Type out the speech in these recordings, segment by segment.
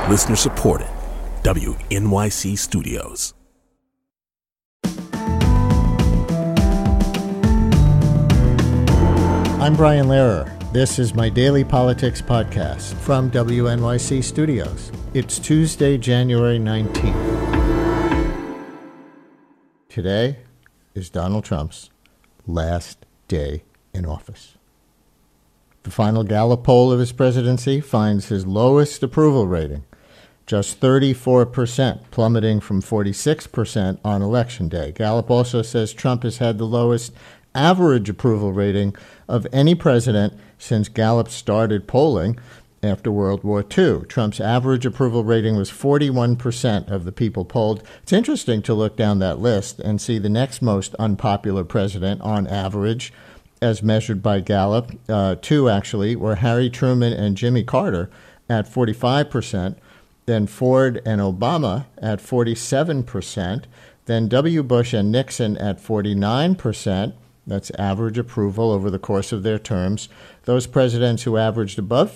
Listener supported. WNYC Studios. I'm Brian Lehrer. This is my daily politics podcast from WNYC Studios. It's Tuesday, January 19th. Today is Donald Trump's last day in office. The final Gallup poll of his presidency finds his lowest approval rating, just 34%, plummeting from 46% on Election Day. Gallup also says Trump has had the lowest average approval rating of any president since Gallup started polling after World War II. Trump's average approval rating was 41% of the people polled. It's interesting to look down that list and see the next most unpopular president on average, as measured by Gallup. Two, actually, were Harry Truman and Jimmy Carter at 45%, then Ford and Obama at 47%, then W. Bush and Nixon at 49%. That's average approval over the course of their terms. Those presidents who averaged above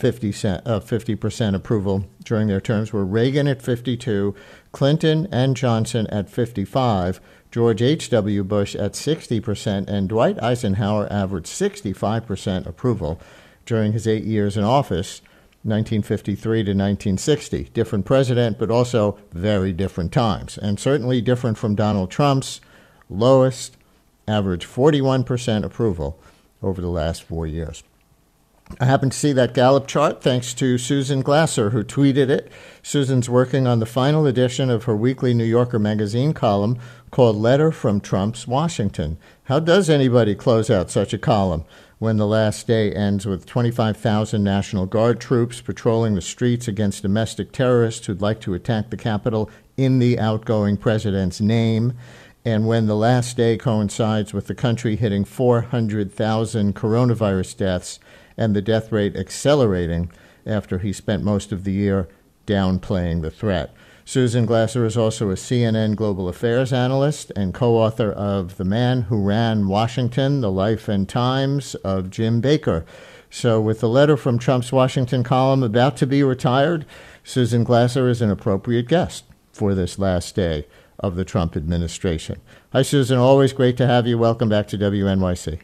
50% approval during their terms were Reagan at 52%, Clinton and Johnson at 55%, George H.W. Bush at 60%, and Dwight Eisenhower averaged 65% approval during his 8 years in office, 1953 to 1960. Different president, but also very different times, and certainly different from Donald Trump's lowest average 41% approval over the last 4 years. I happened to see that Gallup chart thanks to Susan Glasser, who tweeted it. Susan's working on the final edition of her weekly New Yorker magazine column called Letter from Trump's Washington. How does anybody close out such a column when the last day ends with 25,000 National Guard troops patrolling the streets against domestic terrorists who'd like to attack the Capitol in the outgoing president's name, and when the last day coincides with the country hitting 400,000 coronavirus deaths and the death rate accelerating after he spent most of the year downplaying the threat? Susan Glasser is also a CNN global affairs analyst and co-author of The Man Who Ran Washington, The Life and Times of Jim Baker. So with the Letter from Trump's Washington column about to be retired, Susan Glasser is an appropriate guest for this last day of the Trump administration. Hi, Susan. Always great to have you. Welcome back to WNYC.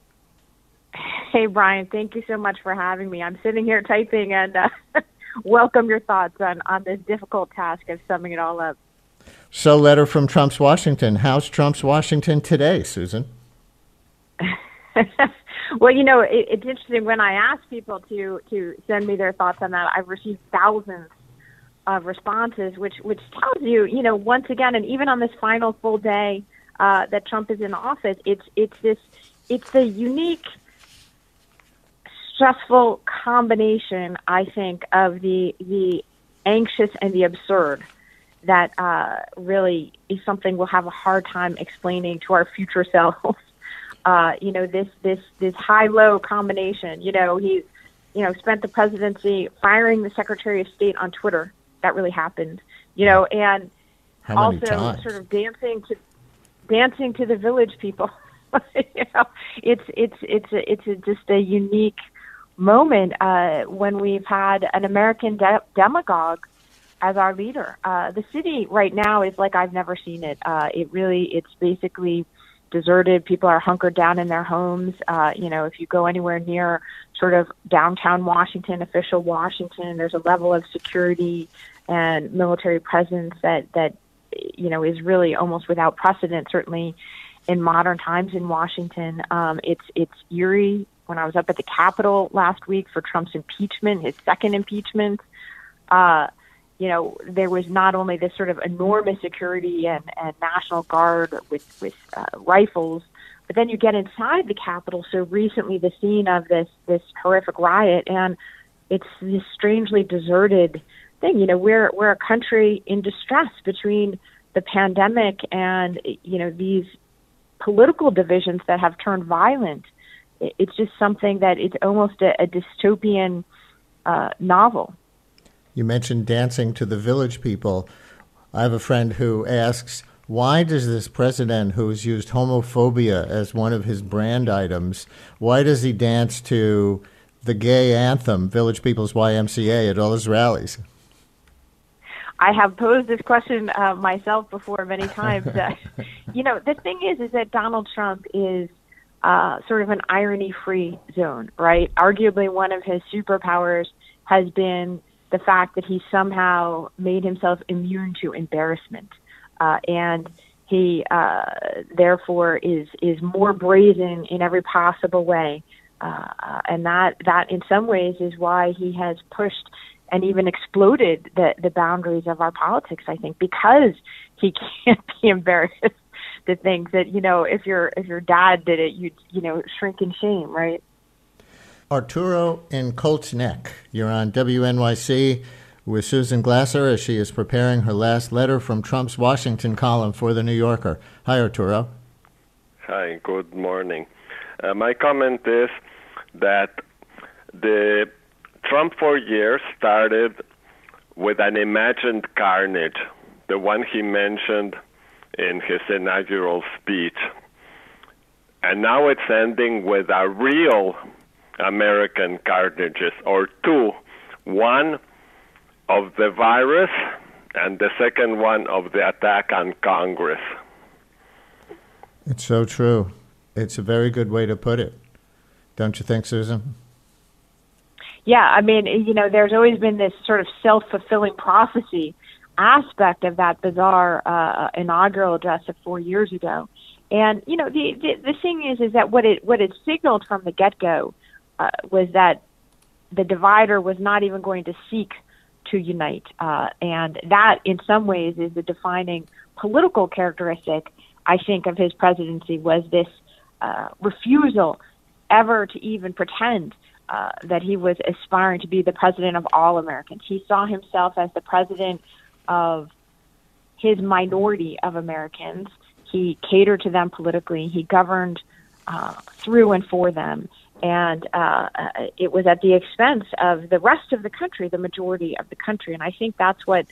Hey, Brian. Thank you so much for having me. I'm sitting here typing and welcome your thoughts on this difficult task of summing it all up. So, Letter from Trump's Washington. How's Trump's Washington today, Susan? Well, you know, it's interesting. When I ask people to send me their thoughts on that, I've received thousands of responses, which tells you, you know, once again, and even on this final full day that Trump is in office, it's the unique, stressful combination, I think, of the anxious and the absurd that really is something we'll have a hard time explaining to our future selves. You know, this high-low combination. You know, he's spent the presidency firing the Secretary of State on Twitter. That really happened, you know, and also sort of dancing to the village people. You know, it's just a unique moment when we've had an American demagogue as our leader. The city right now is like I've never seen it. It's basically deserted. People are hunkered down in their homes. You know, if you go anywhere near sort of downtown Washington, official Washington, there's a level of security and military presence that you know is really almost without precedent, certainly in modern times in Washington. It's eerie. When I was up at the Capitol last week for Trump's impeachment, his second impeachment, you know, there was not only this sort of enormous security and National Guard with rifles, but then you get inside the Capitol so recently, the scene of this horrific riot, and it's this strangely deserted thing. You know, we're a country in distress between the pandemic and, you know, these political divisions that have turned violent. It's just something that it's almost a dystopian novel. You mentioned dancing to the village people. I have a friend who asks, why does this president who's used homophobia as one of his brand items, why does he dance to the gay anthem, Village People's YMCA, at all his rallies? I have posed this question myself before many times. The thing is that Donald Trump is sort of an irony-free zone, right? Arguably, one of his superpowers has been the fact that he somehow made himself immune to embarrassment, and he therefore is more brazen in every possible way, and that in some ways is why he has pushed and even exploded the boundaries of our politics, I think, because he can't be embarrassed to think that, if your dad did it, you'd, shrink in shame, right? Arturo in Colts Neck, you're on WNYC with Susan Glasser as she is preparing her last letter from Trump's Washington column for The New Yorker. Hi, Arturo. Hi, good morning. My comment is that the Trump 4 years started with an imagined carnage, the one he mentioned in his inaugural speech. And now it's ending with a real American carnages, or two. One of the virus and the second one of the attack on Congress. It's so true. It's a very good way to put it. Don't you think, Susan? Yeah, I mean, there's always been this sort of self-fulfilling prophecy aspect of that bizarre inaugural address of 4 years ago. And, the thing is that what it signaled from the get-go was that the divider was not even going to seek to unite. And that, in some ways, is the defining political characteristic, I think, of his presidency, was this refusal ever to even pretend that he was aspiring to be the president of all Americans. He saw himself as the president of his minority of Americans. He catered to them politically. He governed through and for them. And it was at the expense of the rest of the country, the majority of the country. And I think that's what,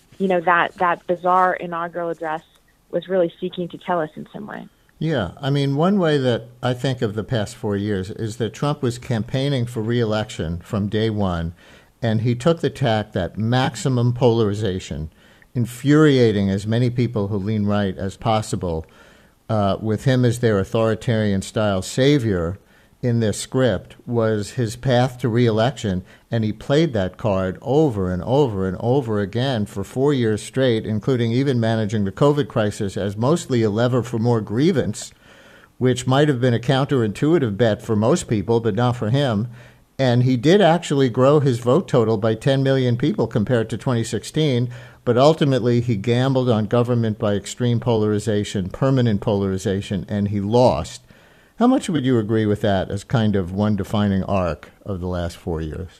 that bizarre inaugural address was really seeking to tell us in some way. Yeah. I mean, one way that I think of the past 4 years is that Trump was campaigning for re-election from day one, and he took the tack that maximum polarization, infuriating as many people who lean right as possible, with him as their authoritarian-style savior in this script, was his path to re-election, and he played that card over and over and over again for 4 years straight, including even managing the COVID crisis as mostly a lever for more grievance, which might have been a counterintuitive bet for most people, but not for him. And he did actually grow his vote total by 10 million people compared to 2016, but ultimately he gambled on government by extreme polarization, permanent polarization, and he lost. How much would you agree with that as kind of one defining arc of the last 4 years?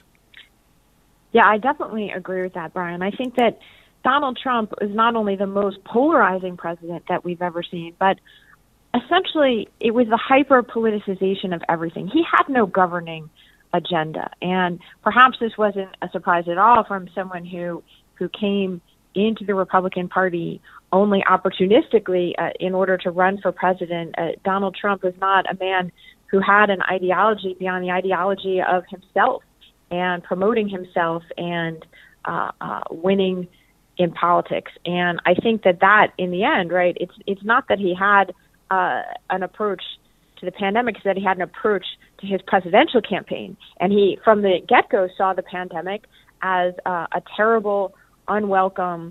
Yeah, I definitely agree with that, Brian. I think that Donald Trump is not only the most polarizing president that we've ever seen, but essentially it was the hyper-politicization of everything. He had no governing agenda. And perhaps this wasn't a surprise at all from someone who came into the Republican Party only opportunistically in order to run for president. Donald Trump was not a man who had an ideology beyond the ideology of himself and promoting himself and winning in politics. And I think that in the end, right, it's not that he had an approach to the pandemic, it's that he had an approach to his presidential campaign. And he, from the get-go, saw the pandemic as a terrible, unwelcome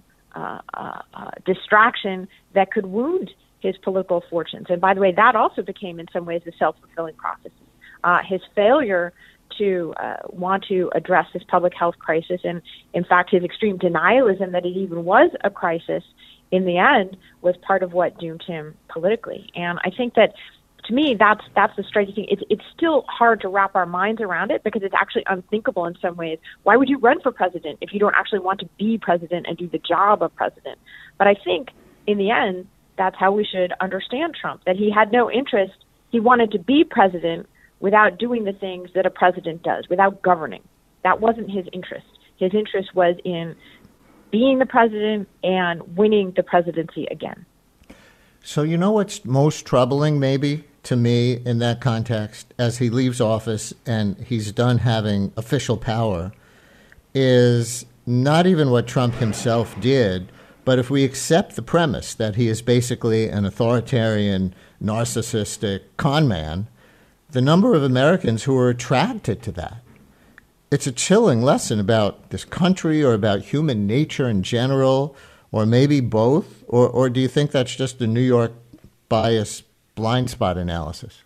distraction that could wound his political fortunes. And by the way, that also became in some ways a self-fulfilling prophecy. His failure to want to address this public health crisis, and in fact his extreme denialism that it even was a crisis in the end, was part of what doomed him politically. And I think that, to me, that's the striking thing. It's still hard to wrap our minds around it because it's actually unthinkable in some ways. Why would you run for president if you don't actually want to be president and do the job of president? But I think in the end, that's how we should understand Trump, that he had no interest. He wanted to be president without doing the things that a president does, without governing. That wasn't his interest. His interest was in being the president and winning the presidency again. So you know what's most troubling maybe to me in that context, as he leaves office and he's done having official power, is not even what Trump himself did, but if we accept the premise that he is basically an authoritarian, narcissistic con man, the number of Americans who are attracted to that, it's a chilling lesson about this country or about human nature in general, or maybe both, or do you think that's just a New York bias blind spot analysis?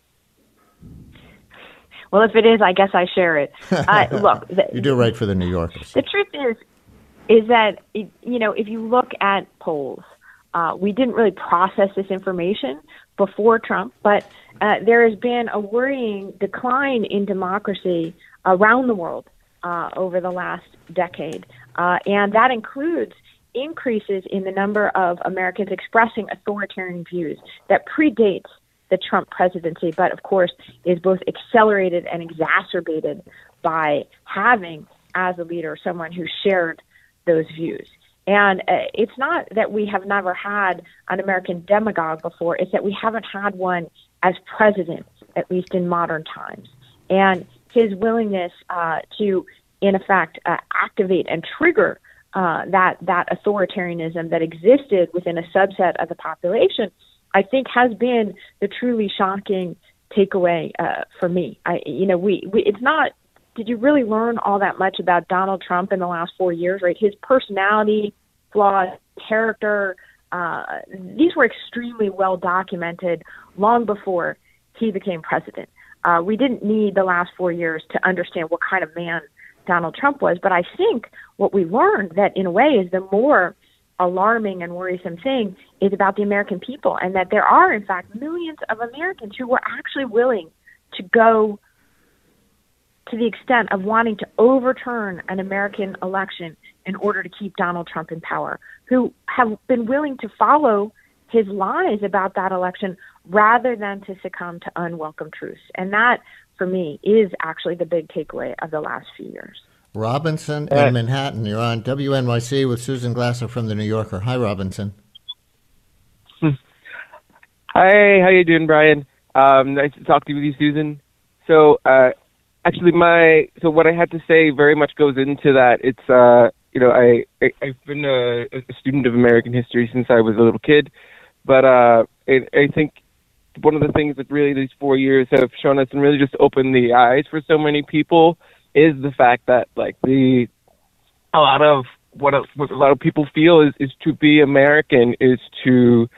Well, if it is, I guess I share it. Look, you do right for the New Yorkers. The truth is that, if you look at polls, we didn't really process this information before Trump, but there has been a worrying decline in democracy around the world over the last decade. And that includes increases in the number of Americans expressing authoritarian views that predates the Trump presidency, but of course is both accelerated and exacerbated by having, as a leader, someone who shared those views. And it's not that we have never had an American demagogue before, it's that we haven't had one as president, at least in modern times. And his willingness to, in effect, activate and trigger that authoritarianism that existed within a subset of the population, I think has been the truly shocking takeaway for me. It's not, did you really learn all that much about Donald Trump in the last 4 years, right? His personality, flaws, character, these were extremely well documented long before he became president. We didn't need the last 4 years to understand what kind of man Donald Trump was, but I think what we learned that in a way is the more alarming and worrisome thing is about the American people, and that there are, in fact, millions of Americans who were actually willing to go to the extent of wanting to overturn an American election in order to keep Donald Trump in power, who have been willing to follow his lies about that election rather than to succumb to unwelcome truths. And that, for me, is actually the big takeaway of the last few years. Robinson in Manhattan, you're on WNYC with Susan Glasser from The New Yorker. Hi, Robinson. Hi, how you doing, Brian? Nice to talk to you, Susan. So, actually, what I had to say very much goes into that. It's, I've been a student of American history since I was a little kid, but I think one of the things that really these 4 years have shown us and really just opened the eyes for so many people is the fact that a lot of what a lot of people feel is to be American is to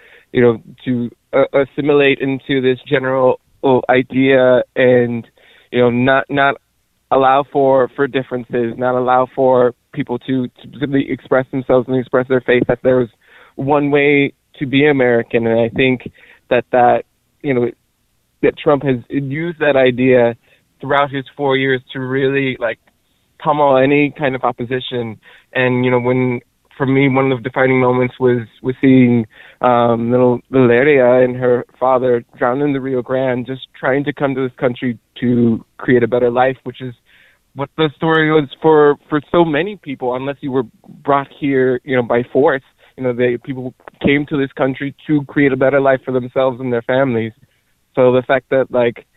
assimilate into this general idea and not allow for differences, not allow for people to simply express themselves and express their faith, that there's one way to be American. And I think that Trump has used that idea throughout his 4 years to really pummel any kind of opposition. And for me, one of the defining moments was seeing little Valeria and her father drowned in the Rio Grande, just trying to come to this country to create a better life, which is what the story was for so many people, unless you were brought here, by force. People came to this country to create a better life for themselves and their families. So the fact that,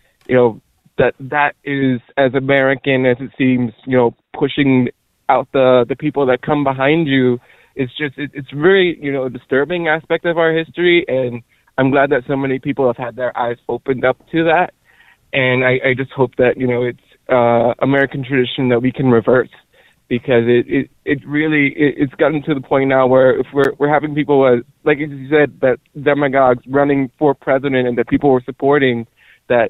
that is as American as it seems, pushing out the people that come behind you, it's very, a disturbing aspect of our history. And I'm glad that so many people have had their eyes opened up to that. And I just hope that, it's American tradition that we can reverse, because it's gotten to the point now where if we're having people, like as you said, that demagogues running for president and that people were supporting, that,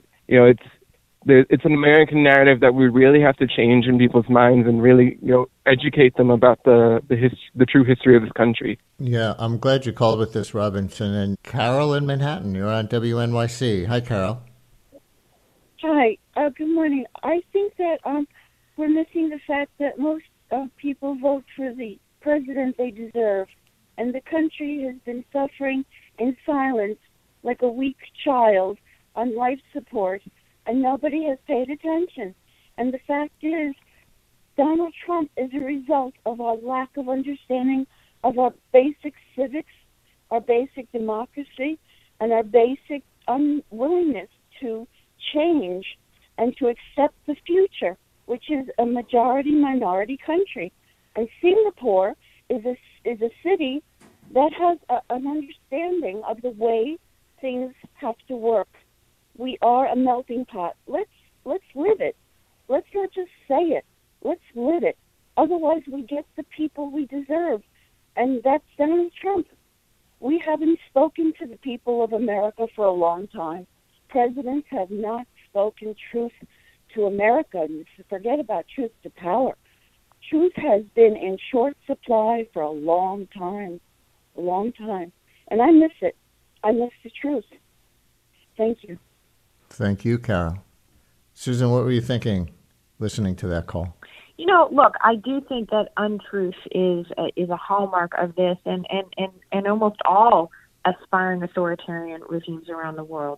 it's an American narrative that we really have to change in people's minds and really, educate them about the true history of this country. Yeah, I'm glad you called with this, Robinson. And Carol in Manhattan, you're on WNYC. Hi, Carol. Hi. Good morning. I think that we're missing the fact that most people vote for the president they deserve, and the country has been suffering in silence like a weak child on life support, and nobody has paid attention. And the fact is, Donald Trump is a result of our lack of understanding of our basic civics, our basic democracy, and our basic unwillingness to change and to accept the future, which is a majority-minority country. And Singapore is a city that has an understanding of the way things have to work. We are a melting pot. Let's live it. Let's not just say it. Let's live it. Otherwise, we get the people we deserve, and that's Donald Trump. We haven't spoken to the people of America for a long time. Presidents have not spoken truth to America. Forget about truth to power. Truth has been in short supply for a long time. And I miss it. I miss the truth. Thank you. Thank you, Carol. Susan, what were you thinking listening to that call? Look, I do think that untruth is a hallmark of this and almost all aspiring authoritarian regimes around the world.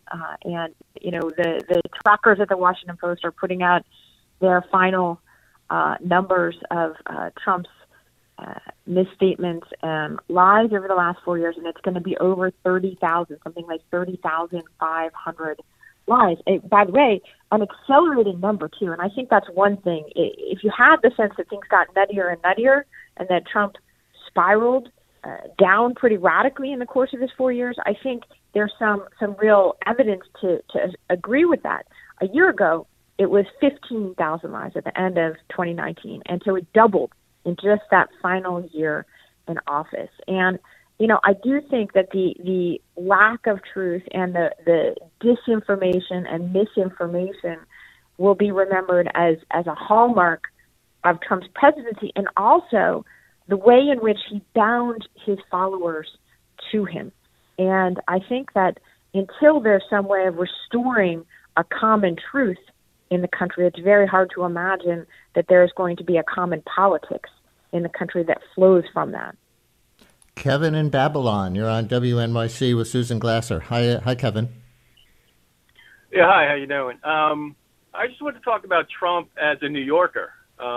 The trackers at the Washington Post are putting out their final numbers of Trump's misstatements and lies over the last 4 years, and it's going to be over 30,000, something like 30,500 lies. By the way, an accelerating number, too, and I think that's one thing. If you had the sense that things got nuttier and nuttier and that Trump spiraled down pretty radically in the course of his 4 years, I think there's some real evidence to agree with that. A year ago, it was 15,000 lies at the end of 2019, and so it doubled in just that final year in office. And I do think that the lack of truth and the disinformation and misinformation will be remembered as a hallmark of Trump's presidency, and also the way in which he bound his followers to him. And I think that until there's some way of restoring a common truth in the country, it's very hard to imagine that there's going to be a common politics in the country that flows from that. Kevin in Babylon, you're on WNYC with Susan Glasser. Hi, Kevin. Yeah, hi, how you doing? I just want to talk about Trump as a New Yorker.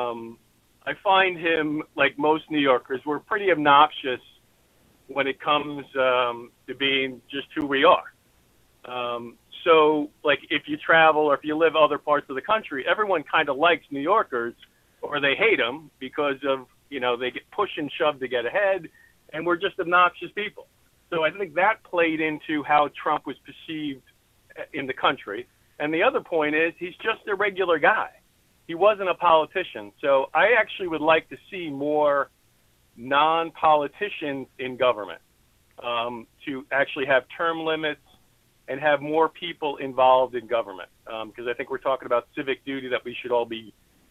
I find him, like most New Yorkers, we're pretty obnoxious when it comes to being just who we are. So, like, if you travel or if you live other parts of the country, everyone kind of likes New Yorkers, or they hate them because of, they get pushed and shoved to get ahead, and we're just obnoxious people. So I think that played into how Trump was perceived in the country. And the other point is he's just a regular guy. He wasn't a politician. So I actually would like to see more non-politicians in government, to actually have term limits and have more people involved in government. Because I think we're talking about civic duty that we should all be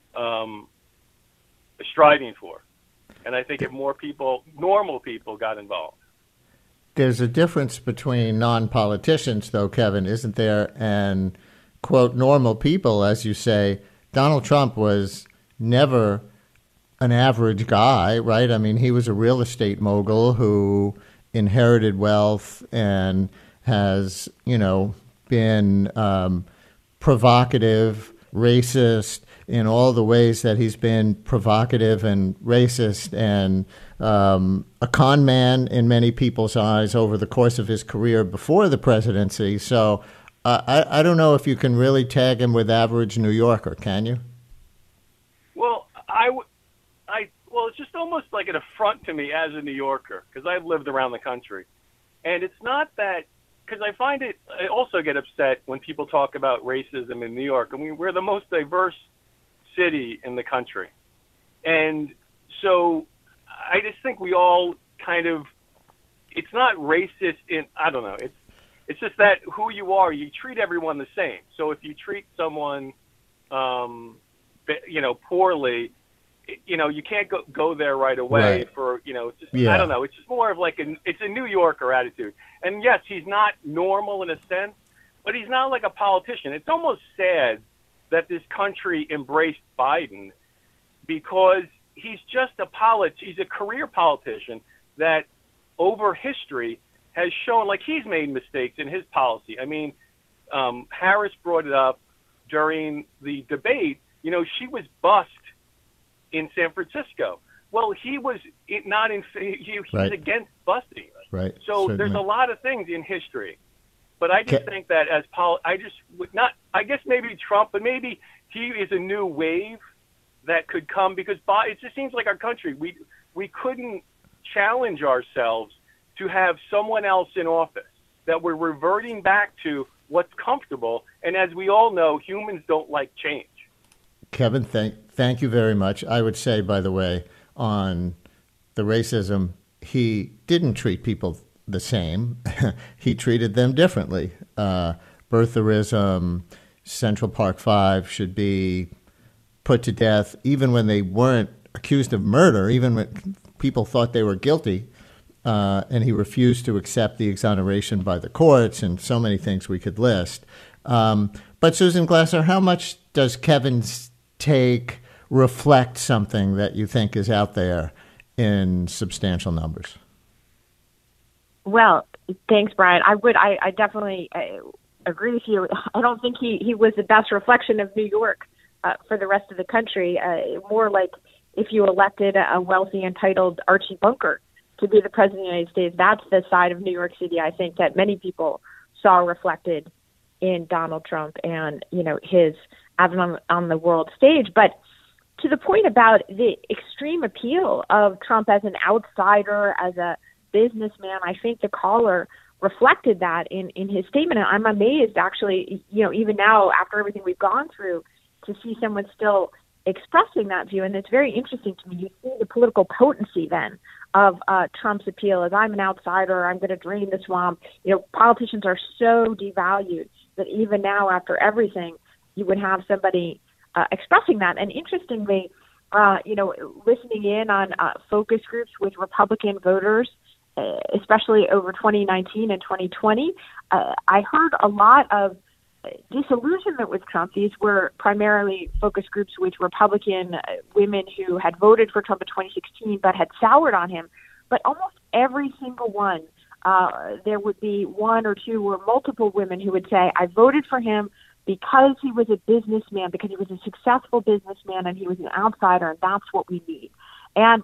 striving for. And I think if more people, normal people, got involved. There's a difference between non-politicians, though, Kevin, isn't there? And, quote, normal people, as you say. Donald Trump was never an average guy, right? I mean, he was a real estate mogul who inherited wealth and has, been provocative, racist, in all the ways that he's been provocative and racist and a con man in many people's eyes over the course of his career before the presidency. So I don't know if you can really tag him with average New Yorker, can you? Well, well, it's just almost like an affront to me as a New Yorker, because I've lived around the country. And it's not that, because I also get upset when people talk about racism in New York. I mean, we're the most diverse city in the country. And so I just think we all kind of, it's not racist I don't know, it's just that who you are, you treat everyone the same. So if you treat someone, poorly, you can't go there right away. Right. For, it's just, yeah. I don't know, it's just more of like it's a New Yorker attitude. And yes, he's not normal in a sense, but he's not like a politician. It's almost sad that this country embraced Biden, because he's just he's a career politician that over history has shown, like, he's made mistakes in his policy. I mean, Harris brought it up during the debate. She was bussed in San Francisco. Well, he was not in, he's right. against busting. Right. So certainly. There's a lot of things in history. But I just think that I guess maybe Trump, but maybe he is a new wave that could come, because it just seems like our country, we couldn't challenge ourselves to have someone else in office, that we're reverting back to what's comfortable. And as we all know, humans don't like change. Kevin, thank you very much. I would say, by the way, on the racism, he didn't treat people the same. He treated them differently. Birtherism, Central Park 5 should be put to death, even when they weren't accused of murder, even when people thought they were guilty. And he refused to accept the exoneration by the courts, and so many things we could list. But Susan Glasser, how much does Kevin's take reflect something that you think is out there in substantial numbers? Well, thanks, Brian. I definitely agree with you. I don't think he was the best reflection of New York for the rest of the country. More like if you elected a wealthy, entitled Archie Bunker to be the president of the United States. That's the side of New York City, I think, that many people saw reflected in Donald Trump and, his advent on the world stage. But to the point about the extreme appeal of Trump as an outsider, as a businessman, I think the caller reflected that in his statement. And I'm amazed, actually, even now, after everything we've gone through, to see someone still expressing that view. And it's very interesting to me. You see the political potency then of Trump's appeal as I'm an outsider, I'm going to drain the swamp. Politicians are so devalued that even now, after everything, you would have somebody expressing that. And interestingly, listening in on focus groups with Republican voters, especially over 2019 and 2020, I heard a lot of disillusionment with Trump. These were primarily focus groups with Republican women who had voted for Trump in 2016 but had soured on him. But almost every single one, there would be one or two or multiple women who would say, I voted for him because he was a businessman, because he was a successful businessman and he was an outsider, and that's what we need. And,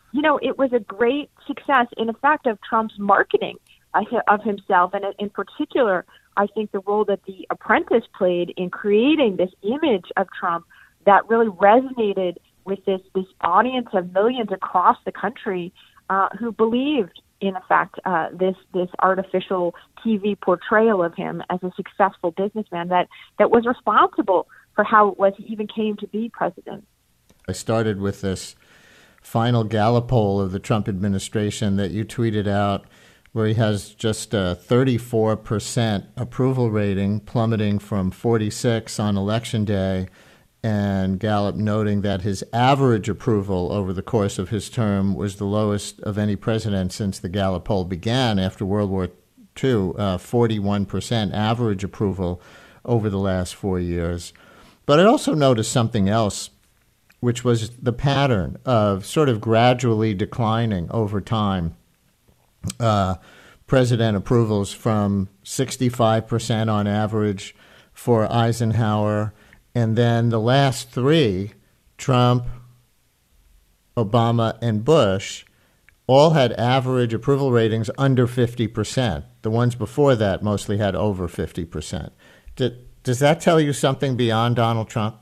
it was a great success, in effect, of Trump's marketing of himself, and in particular, I think the role that The Apprentice played in creating this image of Trump that really resonated with this audience of millions across the country who believed, in effect, this artificial TV portrayal of him as a successful businessman that was responsible for how it was he even came to be president. I started with this final Gallup poll of the Trump administration that you tweeted out, where he has just a 34% approval rating, plummeting from 46 on Election Day, and Gallup noting that his average approval over the course of his term was the lowest of any president since the Gallup poll began after World War II, 41% average approval over the last 4 years. But I also noticed something else, which was the pattern of sort of gradually declining over time. President approvals from 65% on average for Eisenhower, and then the last three, Trump, Obama, and Bush, all had average approval ratings under 50%. The ones before that mostly had over 50%. Does that tell you something beyond Donald Trump?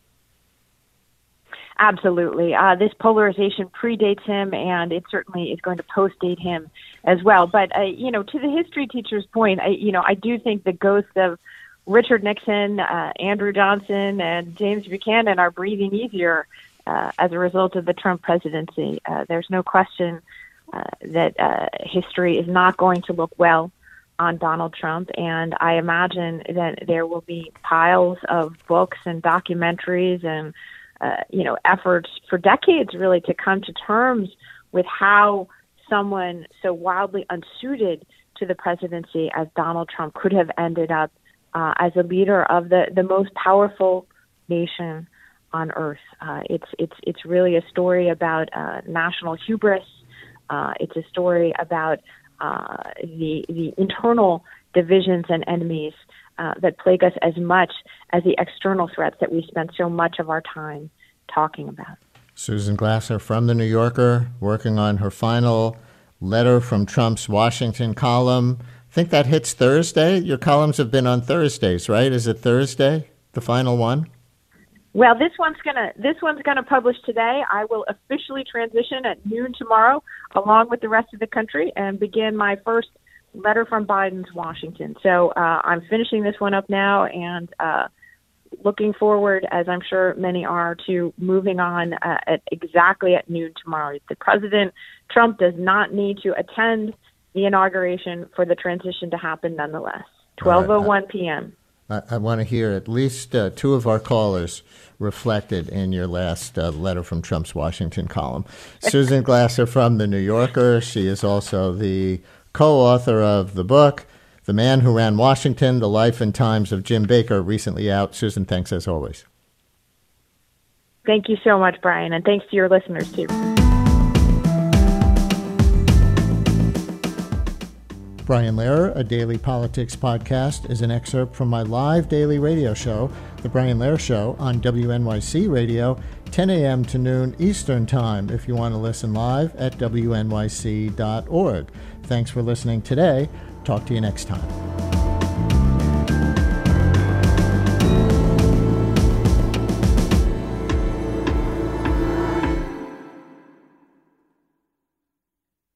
Absolutely. This polarization predates him, and it certainly is going to post-date him as well. But, to the history teacher's point, I do think the ghosts of Richard Nixon, Andrew Johnson, and James Buchanan are breathing easier as a result of the Trump presidency. There's no question that history is not going to look well on Donald Trump, and I imagine that there will be piles of books and documentaries and efforts for decades really to come to terms with how someone so wildly unsuited to the presidency as Donald Trump could have ended up as a leader of the most powerful nation on earth. It's really a story about national hubris. It's a story about the internal divisions and enemies that plague us as much as the external threats that we spend so much of our time talking about. Susan Glasser from The New Yorker, working on her final letter from Trump's Washington column. I think that hits Thursday. Your columns have been on Thursdays, right? Is it Thursday, the final one? Well, this one's gonna publish today. I will officially transition at noon tomorrow, along with the rest of the country, and begin my first letter from Biden's Washington. So I'm finishing this one up now, and looking forward, as I'm sure many are, to moving on exactly at noon tomorrow. The President Trump does not need to attend the inauguration for the transition to happen, nonetheless. 12:01 p.m. I want to hear at least two of our callers reflected in your last letter from Trump's Washington column. Susan Glasser from The New Yorker. She is also the co-author of the book, The Man Who Ran Washington, The Life and Times of Jim Baker, recently out. Susan, thanks as always. Thank you so much, Brian, and thanks to your listeners, too. Brian Lehrer, a daily politics podcast, is an excerpt from my live daily radio show, The Brian Lehrer Show, on WNYC Radio, 10 a.m. to noon Eastern Time, if you want to listen live at wnyc.org. Thanks for listening today. Talk to you next time.